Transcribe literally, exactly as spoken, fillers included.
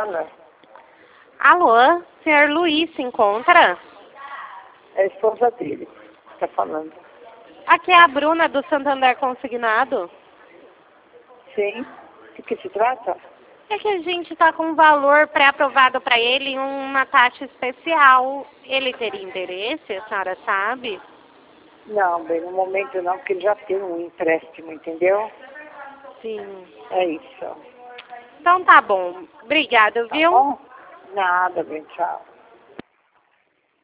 fala? Alô, senhor Luiz se encontra? É a esposa dele que está falando. Aqui é a Bruna do Santander Consignado. Sim. Do que se trata? É que a gente está com um valor pré-aprovado para ele em uma taxa especial. Ele teria interesse, a senhora sabe? Não, bem, no momento não, porque ele já tem um empréstimo, entendeu? Sim. É isso. Então tá bom. Obrigada, Tá viu? bom? Nada, bem, tchau.